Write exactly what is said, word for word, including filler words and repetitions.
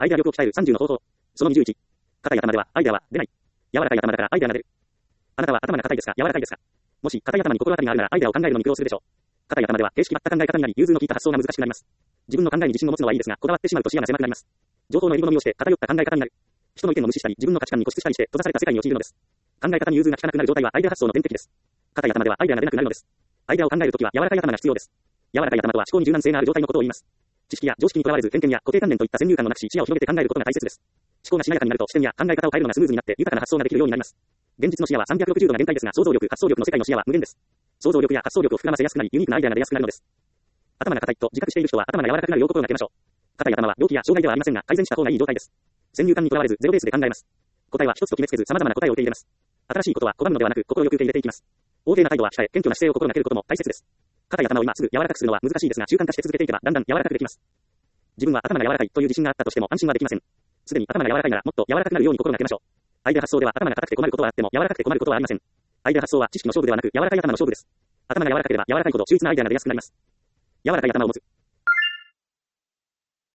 アイデア力を鍛えるさんじゅうの方法。そのにじゅういち。硬い頭ではアイデアは出ない。柔らかい頭だからアイデアが出る。あなたは頭が硬いですか柔らかいですか。もし硬い頭に心当たりがあるならアイデアを考えるのに苦労するでしょう。硬い頭では形式ばった考え方になり融通の効いた発想が難しくなります。自分の考えに自信を持つのはいいですが、こだわってしまうと視野が狭くなります。情報の入り込みをして偏った考え方になる。人の意見を無視したり自分の価値観に固執したりして閉ざされた世界に陥るのです。考え方に融通が利かなくなる状態はアイデア発想の天敵です。硬い頭ではアイデアが出なくなるのです。アイデアを考えるときは柔らかい頭が必要です。柔らかい頭とは思考に柔軟性がある状態のことを言います。知識や常識にとらわれず偏見や固定観念といった先入観をなくし視野を広げて考えることが大切です。思考がしなやかになると視点や考え方を変えるのがスムーズになって豊かな発想ができるようになります。現実の視野はさんびゃくろくじゅうどが限界ですが想像力、発想力の世界の視野は無限です。想像力や発想力を膨らませやすくなりユニークなアイデアが出やすくなるのです。頭が硬いと自覚している人は頭が柔らかくなるよう心がけましょう。硬い頭は病気や障害ではありませんが改善した方がいい状態です。先入観にとらわれずゼロベースで考えます。答えは一つと決めつけず様々な答えを受け入れます。新しいことは拒むのではなく心よく受け入れていきます。大きな態度は控え謙虚な姿勢を心がけることも大切です。硬い頭を今すぐ柔らかくするのは難しいですが習慣化して続けていけばだんだん柔らかくできます。自分は頭が柔らかいという自信があったとしても安心はできません。すでに頭が柔らかいならもっと柔らかくなるように心がけましょう。アイデア発想では頭が硬くて困ることはあっても柔らかくて困ることはありません。アイデア発想は知識の勝負ではなく柔らかい頭の勝負です。頭が柔らかければ柔らかいほど秀逸なアイデアが出やすくなります。柔らかい頭を持つ。